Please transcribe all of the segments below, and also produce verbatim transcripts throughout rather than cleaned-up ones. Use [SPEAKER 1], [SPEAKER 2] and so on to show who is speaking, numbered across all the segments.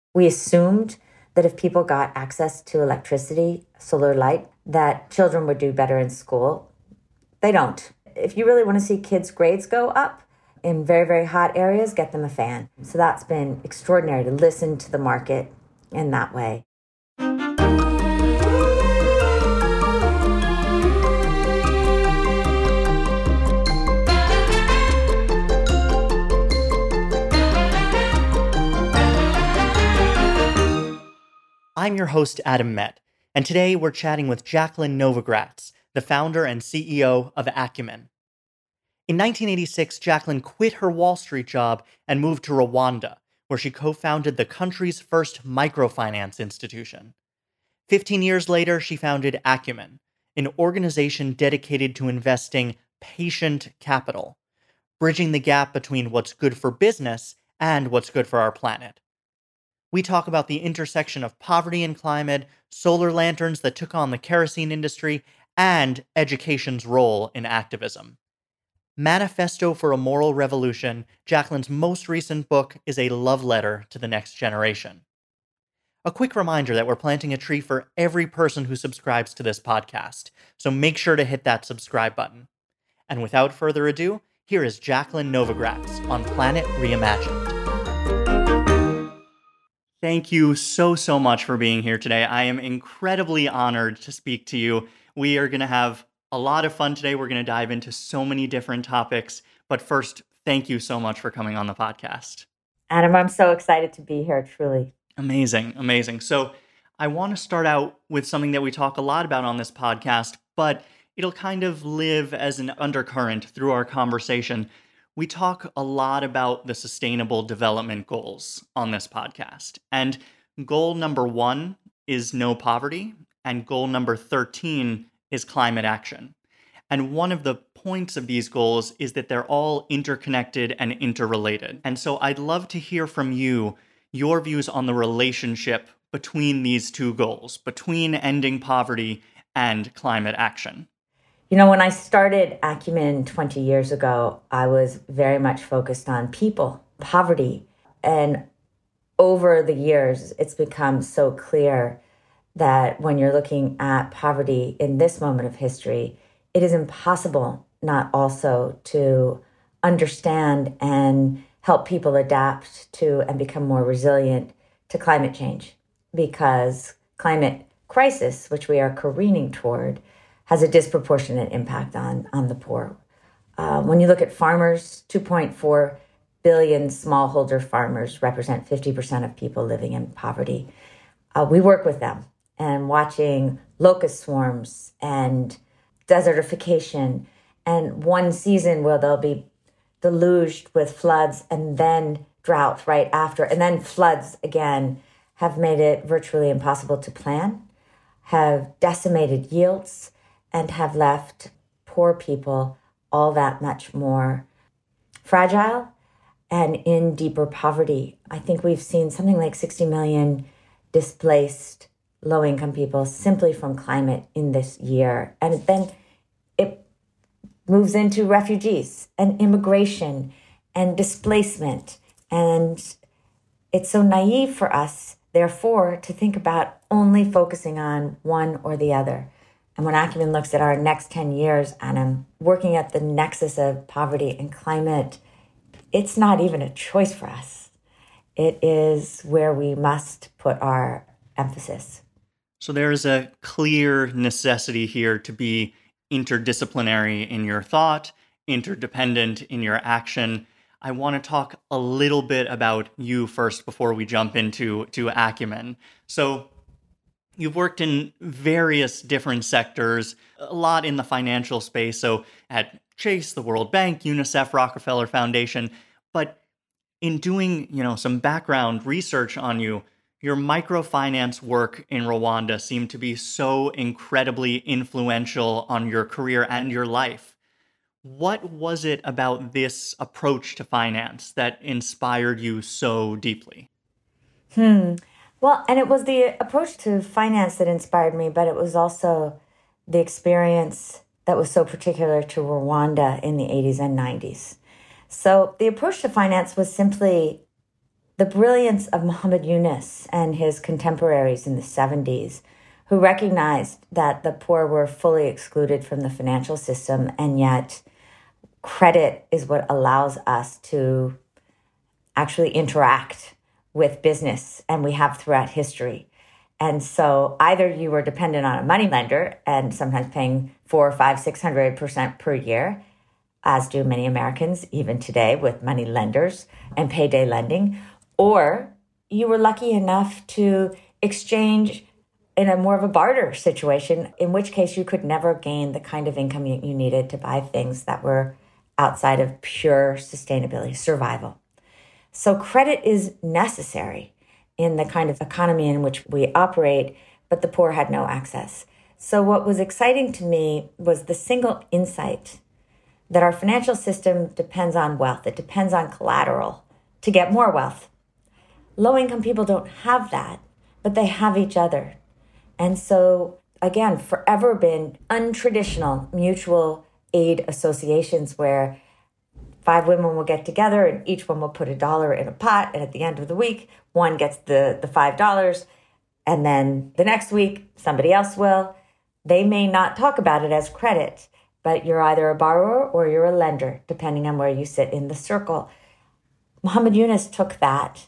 [SPEAKER 1] We assumed that if people got access to electricity, solar light, that children would do better in school. They don't. If you really want to see kids' grades go up in very, very hot areas, get them a fan. So that's been extraordinary to listen to the market in that way.
[SPEAKER 2] I'm your host, Adam Met, and today we're chatting with Jacqueline Novogratz, the founder and C E O of Acumen. In nineteen eighty-six, Jacqueline quit her Wall Street job and moved to Rwanda, where she co-founded the country's first microfinance institution. Fifteen years later, she founded Acumen, an organization dedicated to investing patient capital, bridging the gap between what's good for business and what's good for our planet. We talk about the intersection of poverty and climate, solar lanterns that took on the kerosene industry, and education's role in activism. Manifesto for a Moral Revolution, Jacqueline's most recent book, is a love letter to the next generation. A quick reminder that we're planting a tree for every person who subscribes to this podcast, so make sure to hit that subscribe button. And without further ado, here is Jacqueline Novogratz on Planet Reimagined. Thank you so, so much for being here today. I am incredibly honored to speak to you. We are going to have a lot of fun today. We're going to dive into so many different topics. But first, thank you so much for coming on the podcast.
[SPEAKER 1] Adam, I'm so excited to be here, truly.
[SPEAKER 2] Amazing, amazing. So I want to start out with something that we talk a lot about on this podcast, but it'll kind of live as an undercurrent through our conversation. We talk a lot about the Sustainable Development Goals on this podcast. And goal number one is no poverty, and goal number thirteen is climate action. And one of the points of these goals is that they're all interconnected and interrelated. And so I'd love to hear from you your views on the relationship between these two goals, between ending poverty and climate action.
[SPEAKER 1] You know, when I started Acumen twenty years ago, I was very much focused on people, poverty. And over the years, it's become so clear that when you're looking at poverty in this moment of history, it is impossible not also to understand and help people adapt to and become more resilient to climate change. Because climate crisis, which we are careening toward, has a disproportionate impact on, on the poor. Uh, when you look at farmers, two point four billion smallholder farmers represent fifty percent of people living in poverty. Uh, we work with them and watching locust swarms and desertification, and one season where they'll be deluged with floods and then drought right after, and then floods again, have made it virtually impossible to plan, have decimated yields, and have left poor people all that much more fragile and in deeper poverty. I think we've seen something like sixty million displaced low-income people simply from climate in this year. And then it moves into refugees and immigration and displacement. And it's so naive for us, therefore, to think about only focusing on one or the other. And when Acumen looks at our next ten years, Adam, working at the nexus of poverty and climate, it's not even a choice for us. It is where we must put our emphasis.
[SPEAKER 2] So there's a clear necessity here to be interdisciplinary in your thought, interdependent in your action. I want to talk a little bit about you first before we jump into to Acumen. So you've worked in various different sectors, a lot in the financial space. So at Chase, the World Bank, UNICEF, Rockefeller Foundation. But in doing, you know, some background research on you, your microfinance work in Rwanda seemed to be so incredibly influential on your career and your life. What was it about this approach to finance that inspired you so deeply?
[SPEAKER 1] Hmm. Well, and it was the approach to finance that inspired me, but it was also the experience that was so particular to Rwanda in the eighties and nineties. So the approach to finance was simply the brilliance of Muhammad Yunus and his contemporaries in the seventies, who recognized that the poor were fully excluded from the financial system, and yet credit is what allows us to actually interact with business, and we have throughout history. And so either you were dependent on a money lender and sometimes paying four, five, six hundred percent per year, as do many Americans, even today with money lenders and payday lending, or you were lucky enough to exchange in a more of a barter situation, in which case you could never gain the kind of income you needed to buy things that were outside of pure sustainability, survival. So credit is necessary in the kind of economy in which we operate, but the poor had no access. So what was exciting to me was the single insight that our financial system depends on wealth. It depends on collateral to get more wealth. Low-income people don't have that, but they have each other. And so, again, forever been untraditional mutual aid associations where five women will get together and each one will put a dollar in a pot. And at the end of the week, one gets the, the five dollars. And then the next week, somebody else will. They may not talk about it as credit, but you're either a borrower or you're a lender, depending on where you sit in the circle. Muhammad Yunus took that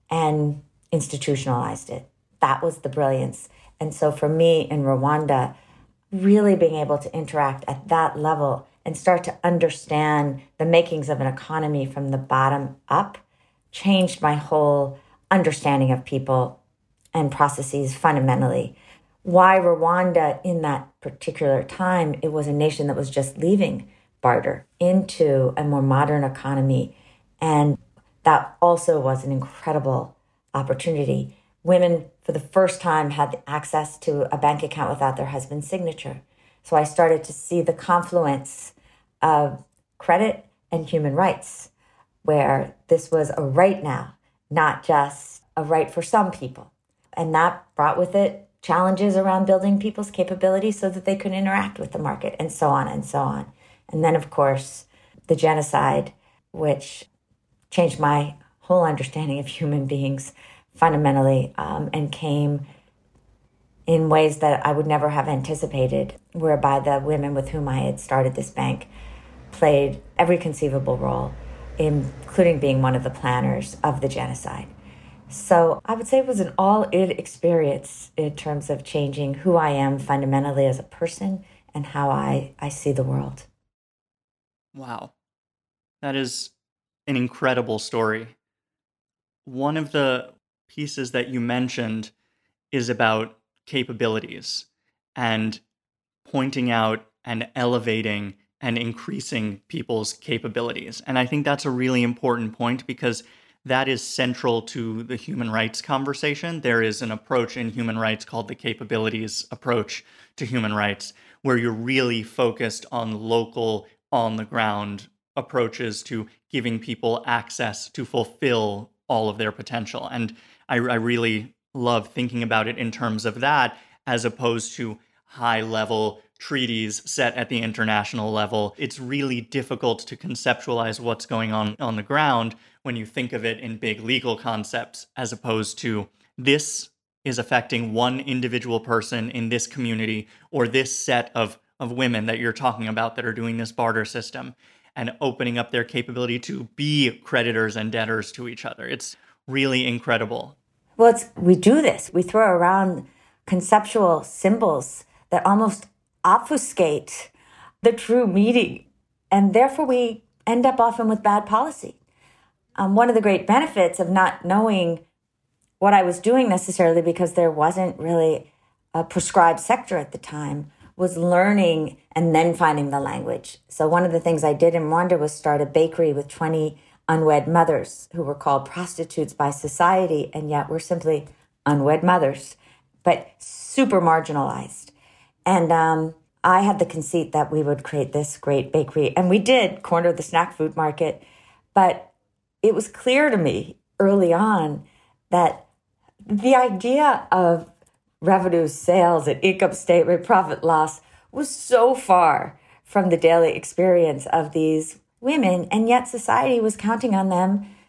[SPEAKER 1] and institutionalized it. That was the brilliance. And so for me in Rwanda, really being able to interact at that level and start to understand the makings of an economy from the bottom up changed my whole understanding of people and processes fundamentally. Why Rwanda in that particular time? It was a nation that was just leaving barter into a more modern economy. And that also was an incredible opportunity. Women, for the first time, had access to a bank account without their husband's signature. So I started to see the confluence of credit and human rights, where this was a right now, not just a right for some people. And that brought with it challenges around building people's capabilities so that they could interact with the market, and so on and so on. And then, of course, the genocide, which changed my whole understanding of human beings fundamentally, um, and came in ways that I would never have anticipated, whereby the women with whom I had started this bank played every conceivable role, including being one of the planners of the genocide. So I would say it was an all-in experience in terms of changing who I am fundamentally as a person and how I, I see the world.
[SPEAKER 2] Wow. That is an incredible story. One of the pieces that you mentioned is about capabilities and pointing out and elevating and increasing people's capabilities. And I think that's a really important point because that is central to the human rights conversation. There is an approach in human rights called the capabilities approach to human rights, where you're really focused on local, on-the-ground approaches to giving people access to fulfill all of their potential. And I, I really love thinking about it in terms of that, as opposed to high-level treaties set at the international level. It's really difficult to conceptualize what's going on on the ground when you think of it in big legal concepts, as opposed to this is affecting one individual person in this community or this set of, of women that you're talking about that are doing this barter system and opening up their capability to be creditors and debtors to each other. It's really incredible.
[SPEAKER 1] Well, it's, we do this. We throw around conceptual symbols that almost obfuscate the true meaning. And therefore, we end up often with bad policy. Um, one of the great benefits of not knowing what I was doing necessarily, because there wasn't really a prescribed sector at the time, was learning and then finding the language. So one of the things I did in Rwanda was start a bakery with twenty unwed mothers who were called prostitutes by society, and yet were simply unwed mothers, but super marginalized. And um, I had the conceit that we would create this great bakery, and we did corner the snack food market. But it was clear to me early on that the idea of revenue, sales, and income statement, profit loss was so far from the daily experience of these women, and yet society was counting on them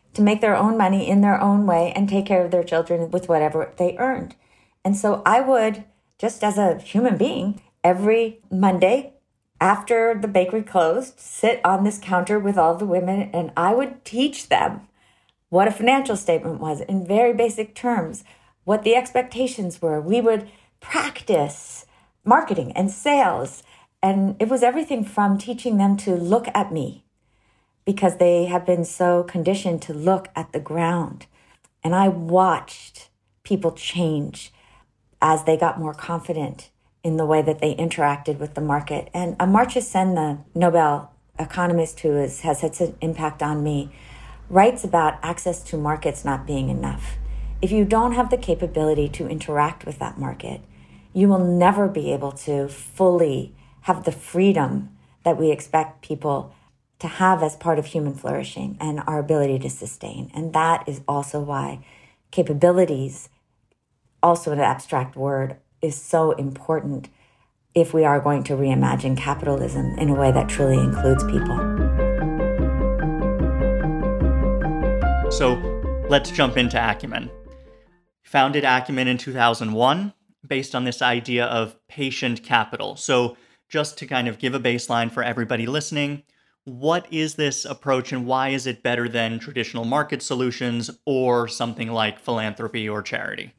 [SPEAKER 1] to make their own money in their own way and take care of their children with whatever they earned. And so I would, just as a human being, every Monday after the bakery closed, sit on this counter with all the women, and I would teach them what a financial statement was in very basic terms, what the expectations were. We would practice marketing and sales. And it was everything from teaching them to look at me, because they have been so conditioned to look at the ground. And I watched people change as they got more confident in the way that they interacted with the market. And Amartya Sen, the Nobel economist who is, has had such an impact on me, writes about access to markets not being enough. If you don't have the capability to interact with that market, you will never be able to fully have the freedom that we expect people to have as part of human flourishing and our ability to sustain. And that is also why capabilities, also an abstract word, is so important if we are going to reimagine capitalism in a way that truly includes people.
[SPEAKER 2] So let's jump into Acumen. Founded Acumen in two thousand one based on this idea of patient capital. So just to kind of give a baseline for everybody listening, what is this approach and why is it better than traditional market solutions or something like philanthropy or charity?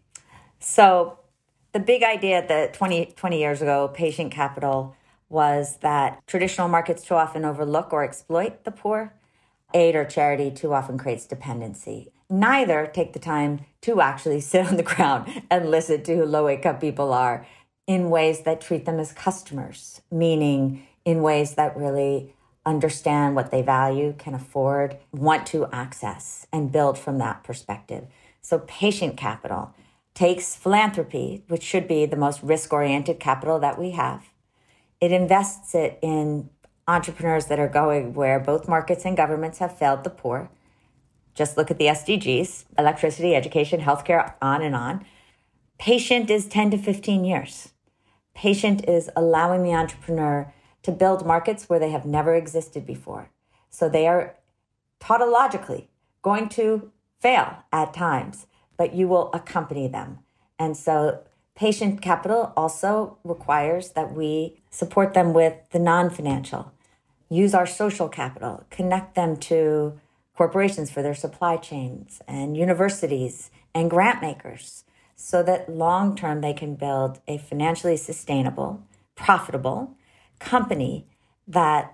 [SPEAKER 1] So the big idea that twenty, twenty years ago, patient capital, was that traditional markets too often overlook or exploit the poor. Aid or charity too often creates dependency. Neither take the time to actually sit on the ground and listen to who low-income people are in ways that treat them as customers, meaning in ways that really understand what they value, can afford, want to access, and build from that perspective. So patient capital takes philanthropy, which should be the most risk-oriented capital that we have. It invests it in entrepreneurs that are going where both markets and governments have failed the poor. Just look at the S D Gs, electricity, education, healthcare, on and on. Patient is ten to fifteen years. Patient is allowing the entrepreneur to build markets where they have never existed before. So they are tautologically going to fail at times, but you will accompany them. And so patient capital also requires that we support them with the non-financial, use our social capital, connect them to corporations for their supply chains and universities and grant makers so that long-term they can build a financially sustainable, profitable company that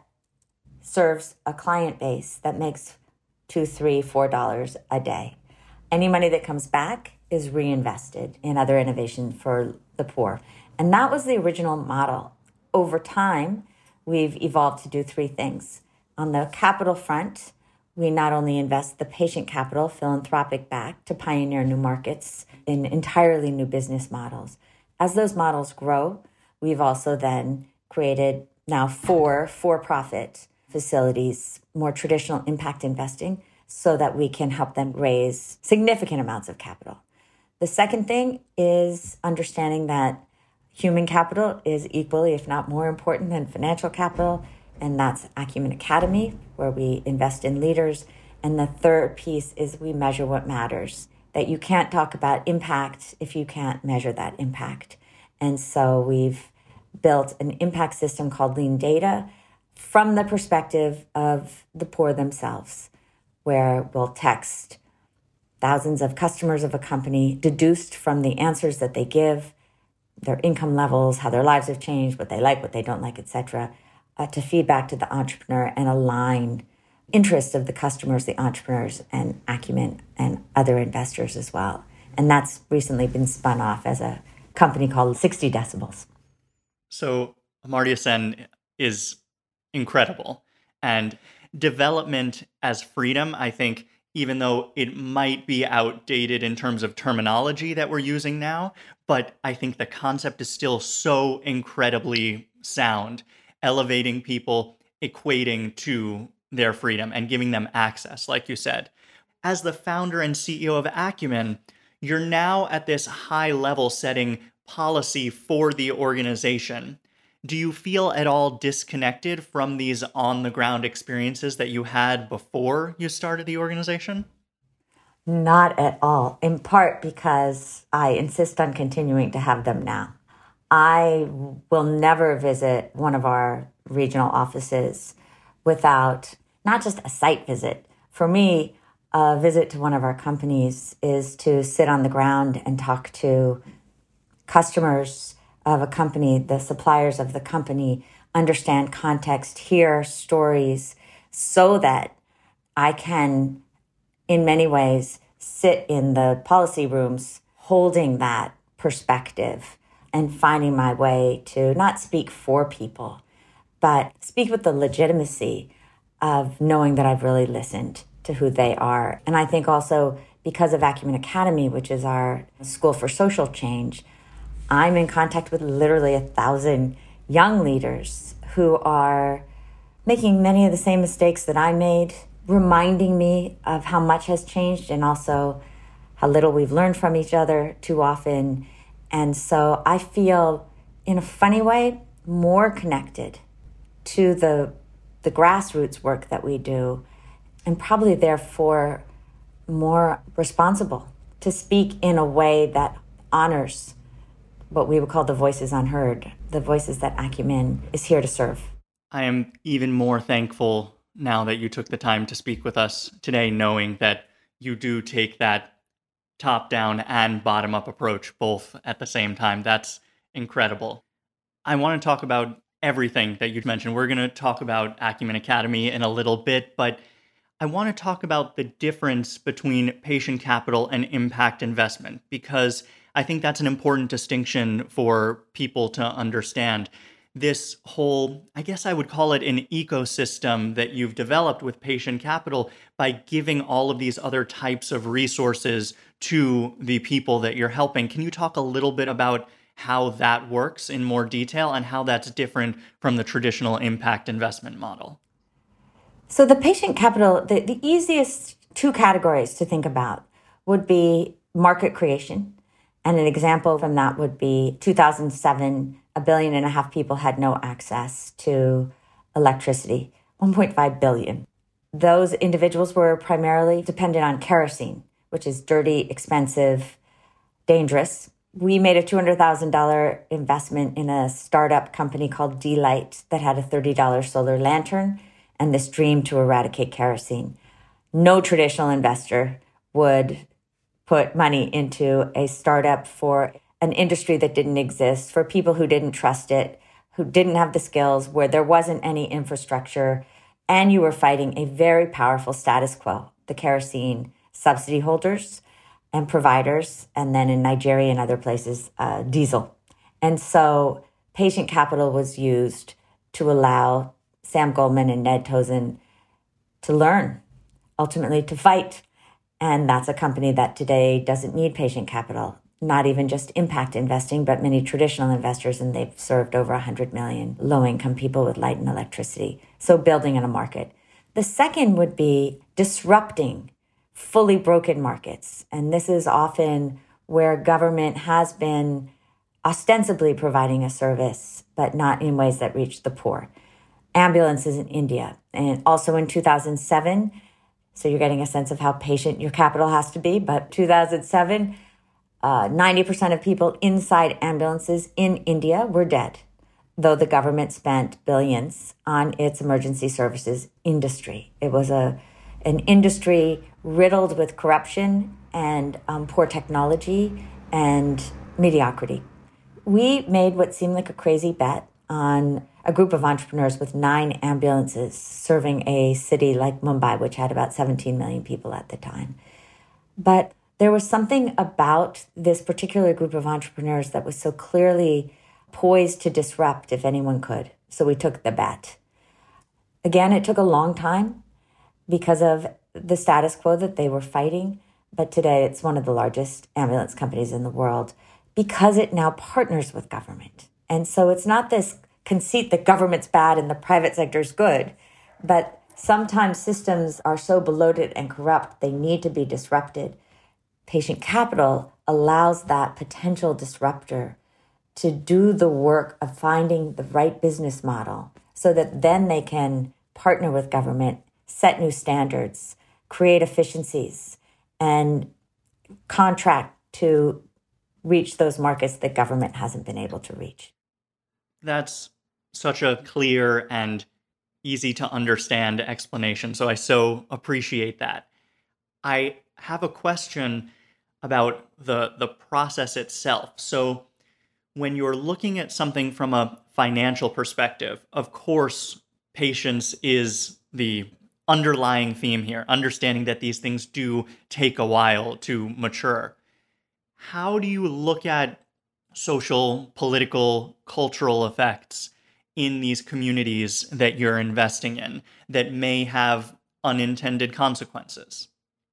[SPEAKER 1] serves a client base that makes two, three, four dollars a day. Any money that comes back is reinvested in other innovation for the poor. And that was the original model. Over time, we've evolved to do three things. On the capital front, we not only invest the patient capital, philanthropic back, to pioneer new markets in entirely new business models. As those models grow, we've also then created now four for-profit facilities, more traditional impact investing, so that we can help them raise significant amounts of capital. The second thing is understanding that human capital is equally, if not more important than financial capital, and that's Acumen Academy, where we invest in leaders. And the third piece is we measure what matters, that you can't talk about impact if you can't measure that impact. And so we've built an impact system called Lean Data from the perspective of the poor themselves, where we'll text thousands of customers of a company, deduced from the answers that they give, their income levels, how their lives have changed, what they like, what they don't like, et cetera, uh, to feed back to the entrepreneur and align interests of the customers, the entrepreneurs, and Acumen and other investors as well. And that's recently been spun off as a company called sixty decibels.
[SPEAKER 2] So Amartya Sen is incredible. And development as freedom, I think, even though it might be outdated in terms of terminology that we're using now, but I think the concept is still so incredibly sound, elevating people, equating to their freedom and giving them access, like you said. As the founder and C E O of Acumen, you're now at this high level setting policy for the organization. Do you feel at all disconnected from these on-the-ground experiences that you had before you started the organization?
[SPEAKER 1] Not at all, in part because I insist on continuing to have them now. I will never visit one of our regional offices without not just a site visit. For me, a visit to one of our companies is to sit on the ground and talk to customers of a company, the suppliers of the company, understand context, hear stories, so that I can, in many ways, sit in the policy rooms holding that perspective and finding my way to not speak for people, but speak with the legitimacy of knowing that I've really listened to who they are. And I think also because of Acumen Academy, which is our school for social change, I'm in contact with literally a thousand young leaders who are making many of the same mistakes that I made, reminding me of how much has changed and also how little we've learned from each other too often. And so I feel, in a funny way, more connected to the the grassroots work that we do, and probably therefore more responsible to speak in a way that honors what we would call the voices unheard, the voices that Acumen is here to serve.
[SPEAKER 2] I am even more thankful now that you took the time to speak with us today, knowing that you do take that top-down and bottom-up approach both at the same time. That's incredible. I want to talk about everything that you mentioned. We're going to talk about Acumen Academy in a little bit, but I want to talk about the difference between patient capital and impact investment, because I think that's an important distinction for people to understand. This whole, I guess I would call it an ecosystem that you've developed with patient capital by giving all of these other types of resources to the people that you're helping. Can you talk a little bit about how that works in more detail and how that's different from the traditional impact investment model?
[SPEAKER 1] So the patient capital, the, the easiest two categories to think about would be market creation. And an example from that would be two thousand seven, a billion and a half people had no access to electricity, one point five billion. Those individuals were primarily dependent on kerosene, which is dirty, expensive, dangerous. We made a two hundred thousand dollars investment in a startup company called D-Light that had a thirty dollars solar lantern and this dream to eradicate kerosene. No traditional investor would put money into a startup for an industry that didn't exist, for people who didn't trust it, who didn't have the skills, where there wasn't any infrastructure, and you were fighting a very powerful status quo, the kerosene subsidy holders and providers, and then in Nigeria and other places, uh, diesel. And so patient capital was used to allow Sam Goldman and Ned Tozun to learn, ultimately to fight. And that's a company that today doesn't need patient capital, not even just impact investing, but many traditional investors, and they've served over one hundred million low-income people with light and electricity. So building in a market. The second would be disrupting fully broken markets. And this is often where government has been ostensibly providing a service, but not in ways that reach the poor. Ambulances in India, and also in two thousand seven, so you're getting a sense of how patient your capital has to be, but two thousand seven, uh, ninety percent of people inside ambulances in India were dead, though the government spent billions on its emergency services industry. It was a an industry riddled with corruption and um, poor technology and mediocrity. We made what seemed like a crazy bet on a group of entrepreneurs with nine ambulances serving a city like Mumbai, which had about seventeen million people at the time. But there was something about this particular group of entrepreneurs that was so clearly poised to disrupt if anyone could. So we took the bet. Again, it took a long time because of the status quo that they were fighting. But today it's one of the largest ambulance companies in the world because it now partners with government. And so it's not this conceit that government's bad and the private sector's good, but sometimes systems are so bloated and corrupt, they need to be disrupted. Patient capital allows that potential disruptor to do the work of finding the right business model so that then they can partner with government, set new standards, create efficiencies, and contract to reach those markets that government hasn't been able to reach.
[SPEAKER 2] That's such a clear and easy to understand explanation. So I so appreciate that. I have a question about the the process itself. So when you're looking at something from a financial perspective, of course, patience is the underlying theme here, understanding that these things do take a while to mature. How do you look at social, political, cultural effects in these communities that you're investing in that may have unintended consequences?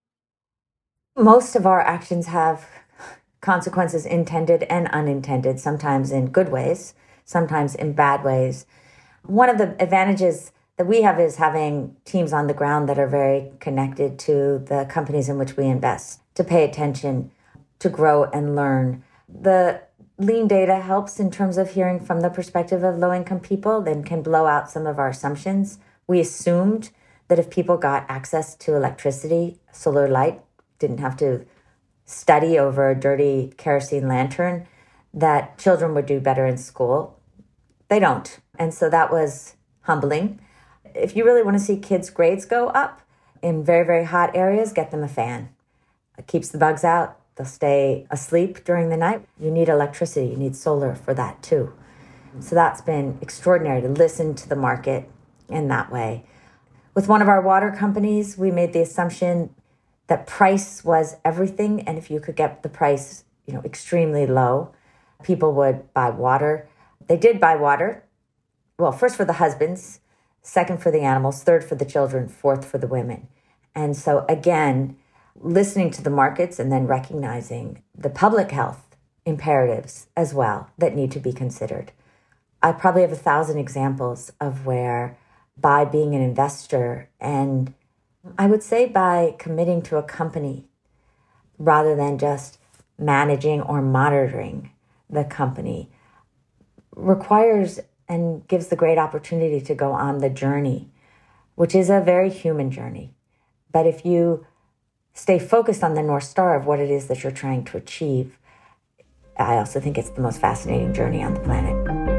[SPEAKER 1] Most of our actions have consequences intended and unintended, sometimes in good ways, sometimes in bad ways. One of the advantages that we have is having teams on the ground that are very connected to the companies in which we invest, to pay attention, to grow and learn. The lean data helps in terms of hearing from the perspective of low-income people, then can blow out some of our assumptions. We assumed that if people got access to electricity, solar light, didn't have to study over a dirty kerosene lantern, that children would do better in school. They don't. And so that was humbling. If you really want to see kids' grades go up in very, very hot areas, get them a fan. It keeps the bugs out. They'll stay asleep during the night. You need electricity. You need solar for that too. So that's been extraordinary to listen to the market in that way. With one of our water companies, we made the assumption that price was everything. And if you could get the price, you know, extremely low, people would buy water. They did buy water. Well, first for the husbands, second for the animals, third for the children, fourth for the women. And so again, listening to the markets and then recognizing the public health imperatives as well that need to be considered. I probably have a thousand examples of where by being an investor and I would say by committing to a company rather than just managing or monitoring the company requires and gives the great opportunity to go on the journey, which is a very human journey. But if you stay focused on the North Star of what it is that you're trying to achieve, I also think it's the most fascinating journey on the planet.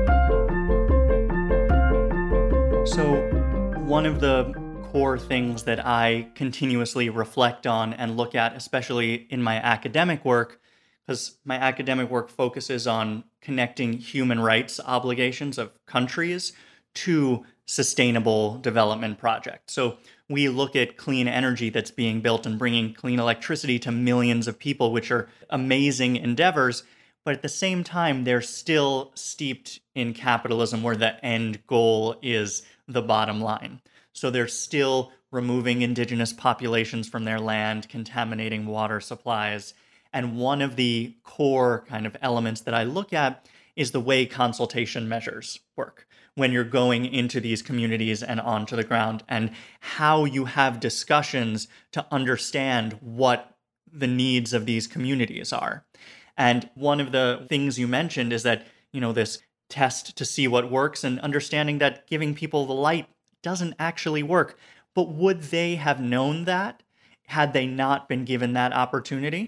[SPEAKER 2] So one of the core things that I continuously reflect on and look at, especially in my academic work, because my academic work focuses on connecting human rights obligations of countries to sustainable development projects. So we look at clean energy that's being built and bringing clean electricity to millions of people, which are amazing endeavors. But at the same time, they're still steeped in capitalism where the end goal is the bottom line. So they're still removing indigenous populations from their land, contaminating water supplies. And one of the core kind of elements that I look at is the way consultation measures work when you're going into these communities and onto the ground, and how you have discussions to understand what the needs of these communities are. And one of the things you mentioned is that, you know, this test to see what works and understanding that giving people the light doesn't actually work. But would they have known that had they not been given that opportunity?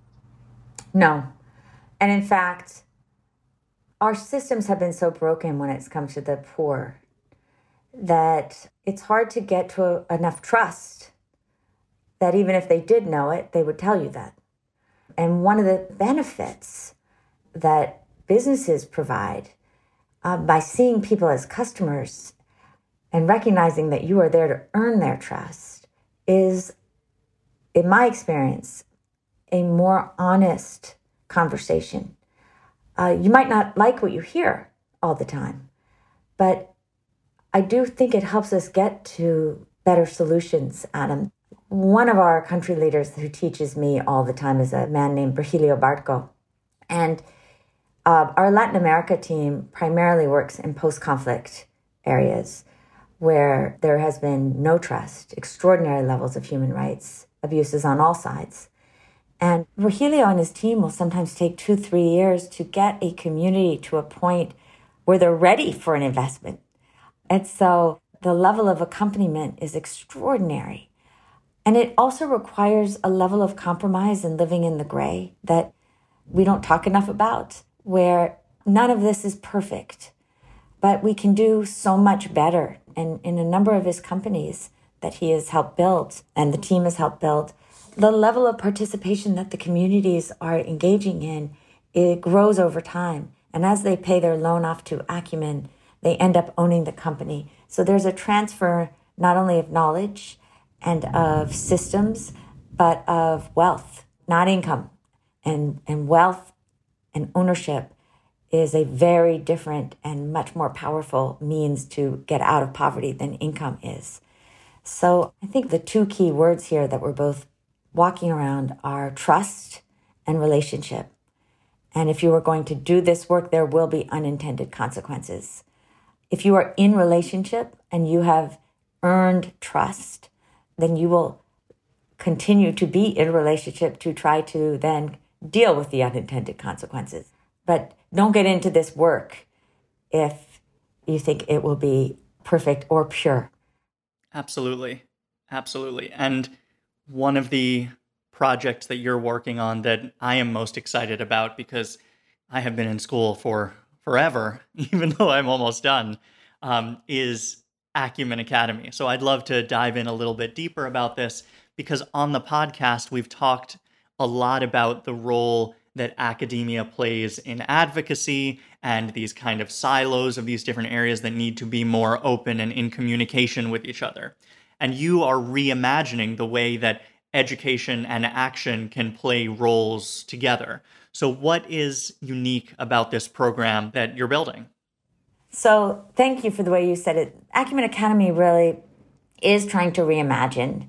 [SPEAKER 1] No. And in fact, our systems have been so broken when it's come to the poor that it's hard to get to a, enough trust that even if they did know it, they would tell you that. And one of the benefits that businesses provide uh, by seeing people as customers and recognizing that you are there to earn their trust is, in my experience, a more honest conversation. Uh, you might not like what you hear all the time, but I do think it helps us get to better solutions, Adam. One of our country leaders who teaches me all the time is a man named Virgilio Bartko. And uh, our Latin America team primarily works in post-conflict areas where there has been no trust, extraordinary levels of human rights abuses on all sides. And Virgilio and his team will sometimes take two, three years to get a community to a point where they're ready for an investment. And so the level of accompaniment is extraordinary. And it also requires a level of compromise and living in the gray that we don't talk enough about, where none of this is perfect, but we can do so much better. And in a number of his companies that he has helped build and the team has helped build, the level of participation that the communities are engaging in, it grows over time. And as they pay their loan off to Acumen, they end up owning the company. So there's a transfer not only of knowledge and of systems, but of wealth, not income. And, and wealth and ownership is a very different and much more powerful means to get out of poverty than income is. So I think the two key words here that we're both walking around are trust and relationship. And if you are going to do this work, there will be unintended consequences. If you are in relationship and you have earned trust, then you will continue to be in relationship to try to then deal with the unintended consequences. But don't get into this work if you think it will be perfect or pure.
[SPEAKER 2] Absolutely. Absolutely. And one of the projects that you're working on that I am most excited about, because I have been in school for forever, even though I'm almost done, um, is Acumen Academy. So I'd love to dive in a little bit deeper about this, because on the podcast, we've talked a lot about the role that academia plays in advocacy and these kind of silos of these different areas that need to be more open and in communication with each other. And you are reimagining the way that education and action can play roles together. So what is unique about this program that you're building?
[SPEAKER 1] So thank you for the way you said it. Acumen Academy really is trying to reimagine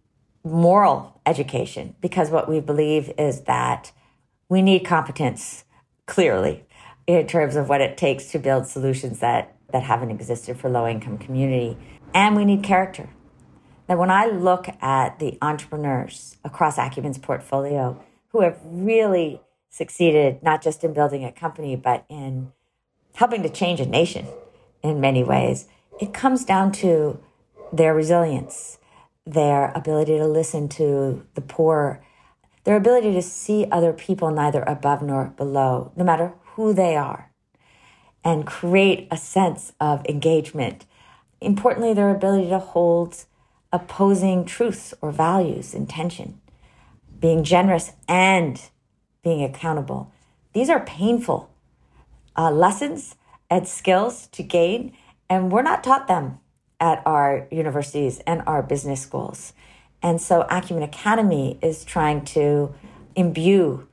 [SPEAKER 1] moral education, because what we believe is that we need competence, clearly, in terms of what it takes to build solutions that, that haven't existed for low-income community. And we need character. Now, when I look at the entrepreneurs across Acumen's portfolio who have really succeeded, not just in building a company, but in helping to change a nation in many ways, it comes down to their resilience, their ability to listen to the poor, their ability to see other people neither above nor below, no matter who they are, and create a sense of engagement. Importantly, their ability to hold opposing truths or values in tension, being generous and being accountable. These are painful uh, lessons and skills to gain, and we're not taught them at our universities and our business schools. And so Acumen Academy is trying to imbue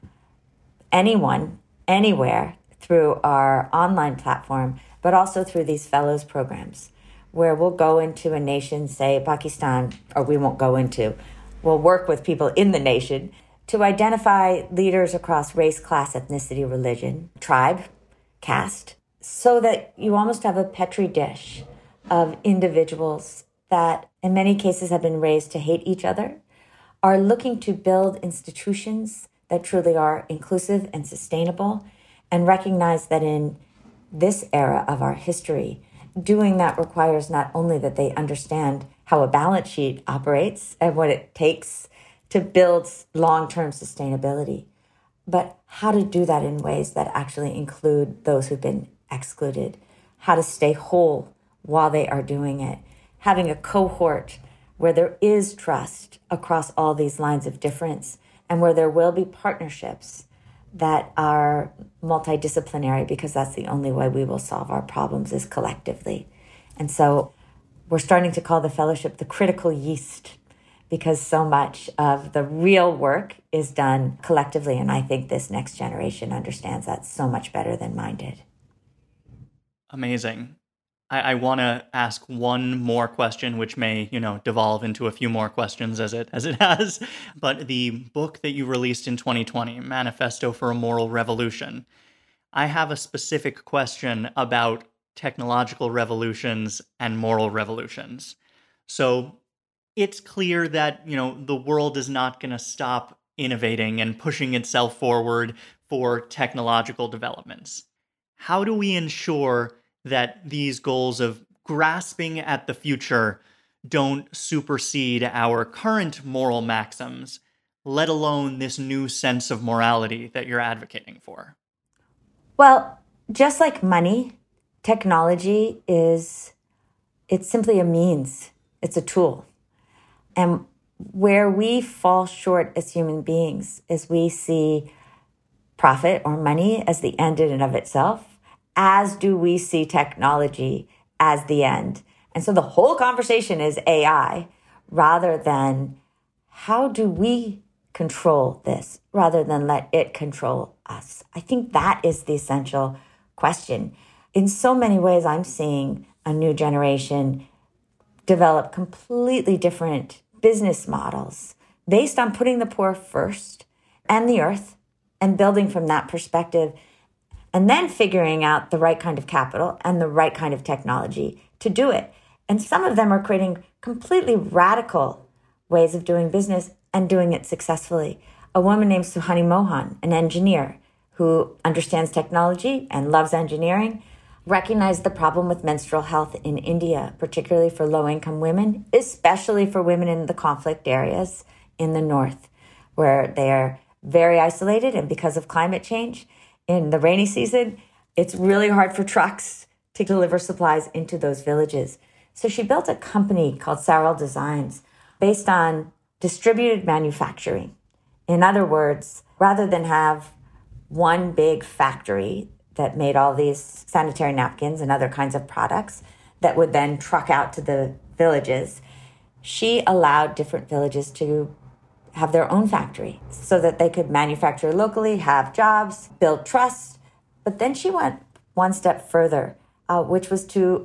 [SPEAKER 1] anyone, anywhere, through our online platform, but also through these fellows programs, where we'll go into a nation, say Pakistan, or we won't go into, we'll work with people in the nation to identify leaders across race, class, ethnicity, religion, tribe, caste, so that you almost have a petri dish of individuals that in many cases have been raised to hate each other, are looking to build institutions that truly are inclusive and sustainable, and recognize that in this era of our history, doing that requires not only that they understand how a balance sheet operates and what it takes to build long-term sustainability, but how to do that in ways that actually include those who've been excluded, how to stay whole while they are doing it, having a cohort where there is trust across all these lines of difference, and where there will be partnerships that are multidisciplinary, because that's the only way we will solve our problems is collectively. And so we're starting to call the fellowship the critical yeast, because so much of the real work is done collectively. And I think this next generation understands that so much better than mine did.
[SPEAKER 2] Amazing. I, I want to ask one more question, which may, you know, devolve into a few more questions as it as it has. But the book that you released in twenty twenty, Manifesto for a Moral Revolution, I have a specific question about technological revolutions and moral revolutions. So it's clear that, you know, the world is not going to stop innovating and pushing itself forward for technological developments. How do we ensure that these goals of grasping at the future don't supersede our current moral maxims, let alone this new sense of morality that you're advocating for?
[SPEAKER 1] Well, just like money, technology is, it's simply a means, it's a tool. And where we fall short as human beings is we see profit or money as the end in and of itself, as do we see technology as the end. And so the whole conversation is A I rather than how do we control this rather than let it control us. I think that is the essential question. In so many ways, I'm seeing a new generation develop completely different business models based on putting the poor first and the earth and building from that perspective, and then figuring out the right kind of capital and the right kind of technology to do it. And some of them are creating completely radical ways of doing business and doing it successfully. A woman named Suhani Mohan, an engineer who understands technology and loves engineering, recognized the problem with menstrual health in India, particularly for low-income women, especially for women in the conflict areas in the north, where they're very isolated. And because of climate change, in the rainy season, it's really hard for trucks to deliver supplies into those villages. So she built a company called Saral Designs based on distributed manufacturing. In other words, rather than have one big factory that made all these sanitary napkins and other kinds of products that would then truck out to the villages, she allowed different villages to have their own factory so that they could manufacture locally, have jobs, build trust. But then she went one step further, uh, which was to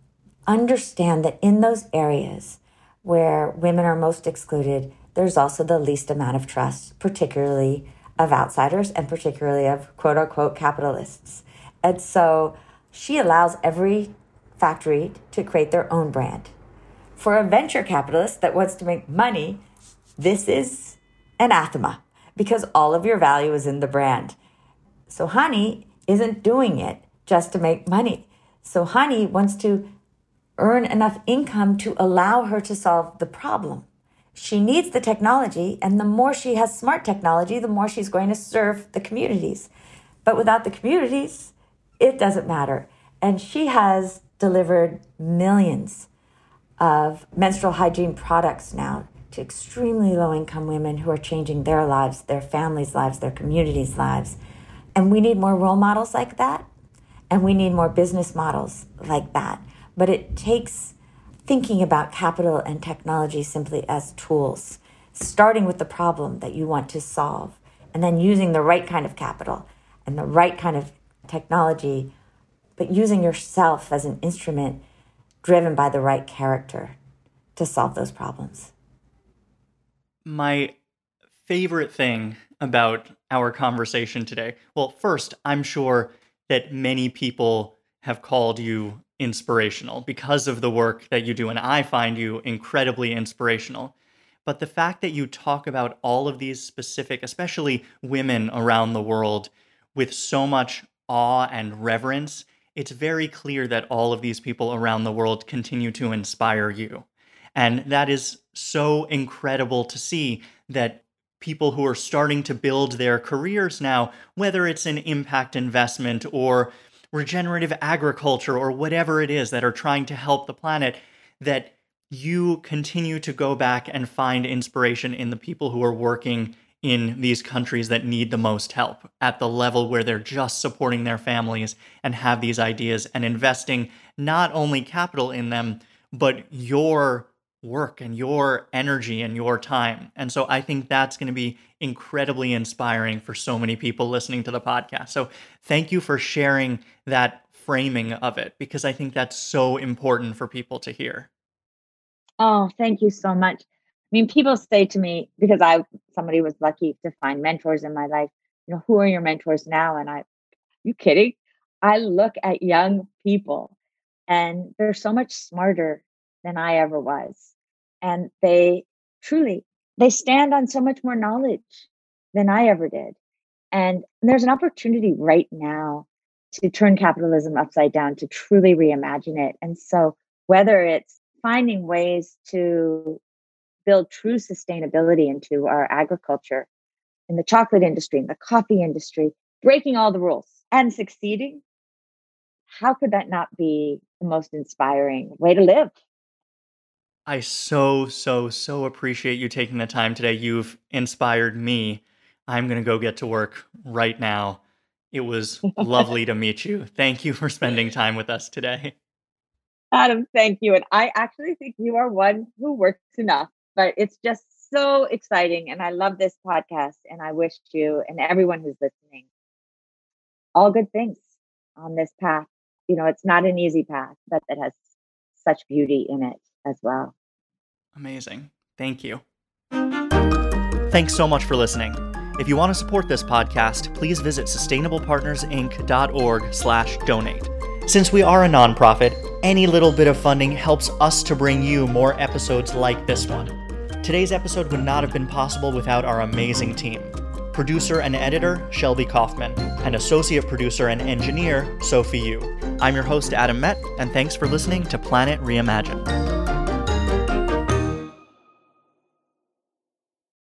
[SPEAKER 1] understand that in those areas where women are most excluded, there's also the least amount of trust, particularly of outsiders and particularly of quote unquote capitalists. And so she allows every factory to create their own brand. For a venture capitalist that wants to make money, this is anathema because all of your value is in the brand. So Hani isn't doing it just to make money. So Hani wants to earn enough income to allow her to solve the problem. She needs the technology, and the more she has smart technology, the more she's going to serve the communities. But without the communities, it doesn't matter. And she has delivered millions of menstrual hygiene products now to extremely low-income women who are changing their lives, their families' lives, their communities' lives. And we need more role models like that, and we need more business models like that. But it takes thinking about capital and technology simply as tools, starting with the problem that you want to solve, and then using the right kind of capital and the right kind of technology, but using yourself as an instrument driven by the right character to solve those problems.
[SPEAKER 2] My favorite thing about our conversation today, well, first, I'm sure that many people have called you inspirational because of the work that you do, and I find you incredibly inspirational. But the fact that you talk about all of these specific, especially women around the world, with so much awe and reverence, it's very clear that all of these people around the world continue to inspire you. And that is so incredible to see that people who are starting to build their careers now, whether it's in impact investment or regenerative agriculture or whatever it is that are trying to help the planet, that you continue to go back and find inspiration in the people who are working in these countries that need the most help at the level where they're just supporting their families and have these ideas and investing not only capital in them, but your work and your energy and your time. And so I think that's going to be incredibly inspiring for so many people listening to the podcast. So thank you for sharing that framing of it, because I think that's so important for people to hear.
[SPEAKER 3] Oh, thank you so much. I mean, people say to me, because I somebody was lucky to find mentors in my life, you know, who are your mentors now? And I, you kidding? I look at young people and they're so much smarter than I ever was. And they truly, they stand on so much more knowledge than I ever did. And there's an opportunity right now to turn capitalism upside down, to truly reimagine it. And so whether it's finding ways to build true sustainability into our agriculture, in the chocolate industry, in the coffee industry, breaking all the rules and succeeding. How could that not be the most inspiring way to live?
[SPEAKER 2] I so, so, so appreciate you taking the time today. You've inspired me. I'm going to go get to work right now. It was lovely to meet you. Thank you for spending time with us today.
[SPEAKER 3] Adam, thank you. And I actually think you are one who works enough, but it's just so exciting. And I love this podcast. And I wish you and everyone who's listening all good things on this path. You know, it's not an easy path, but it has such beauty in it as well.
[SPEAKER 2] Amazing. Thank you. Thanks so much for listening. If you want to support this podcast, please visit sustainablepartnersinc.org slash donate. Since we are a nonprofit, any little bit of funding helps us to bring you more episodes like this one. Today's episode would not have been possible without our amazing team. Producer and editor, Shelby Kaufman, and associate producer and engineer, Sophie Yu. I'm your host, Adam Met, and thanks for listening to Planet Reimagined.